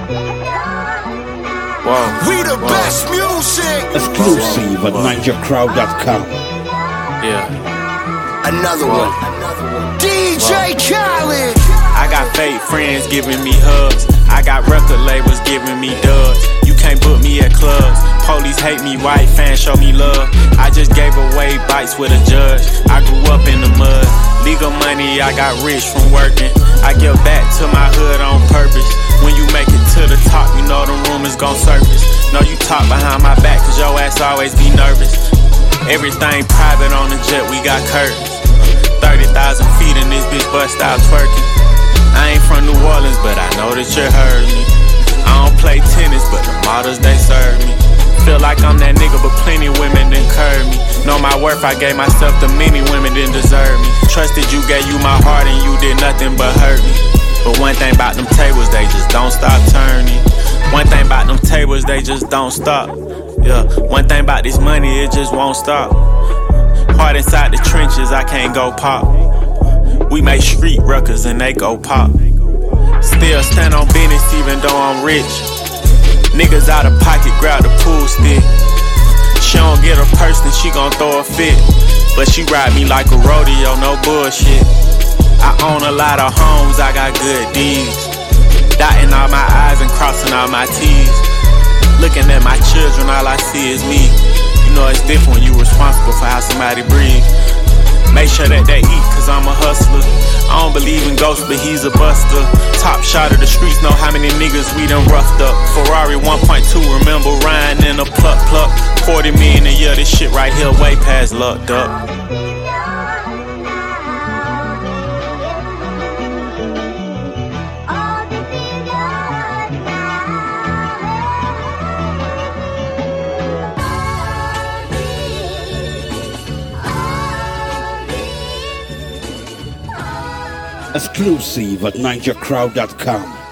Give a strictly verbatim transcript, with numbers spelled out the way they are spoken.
Whoa. We the Whoa. best music. Exclusive at ninja crowd dot com. Yeah. Another Whoa. one. D J Khaled. I got fake friends giving me hugs. I got record labels giving me dubs. You can't book me at clubs. Police hate me, white fans show me love. I just gave away bites with a judge. I grew up in the mud. Legal money, I got rich from working. I give back to my hood on purpose. When you make it to the top, you know the rumors gon' surface. Know you talk behind my back, cause your ass always be nervous. Everything private on the jet, we got curtains. thirty thousand feet in this bitch bust out twerking. I ain't from New Orleans, but I know that you heard me. I don't play tennis, but the models, they serve me. Feel like I'm that nigga, but plenty women done curve me. Know my worth, I gave myself to many women didn't deserve me. Trusted you, gave you my heart, and you did nothing but hurt me. But one thing about them tables, they just don't stop turning. One thing about them tables, they just don't stop. Yeah, one thing about this money, it just won't stop. Hard inside the trenches, I can't go pop. We make street records and they go pop. Still stand on business even though I'm rich. Niggas out of pocket grab the pool stick. She don't get a purse then she gon' throw a fit. But she ride me like a rodeo, no bullshit. I own a lot of homes, I got good deeds. Dotting all my I's and crossing all my T's. Looking at my children, all I see is me. You know it's different when you responsible for how somebody breathes. Make sure that they eat, cause I'm a hustler. I don't believe in ghosts, but he's a buster. Top shot of the streets, know how many niggas we done roughed up. Ferrari one point two, remember Ryan in a pluck pluck. forty million a year, this shit right here way past lucked up. Exclusive at ninja crowd dot com.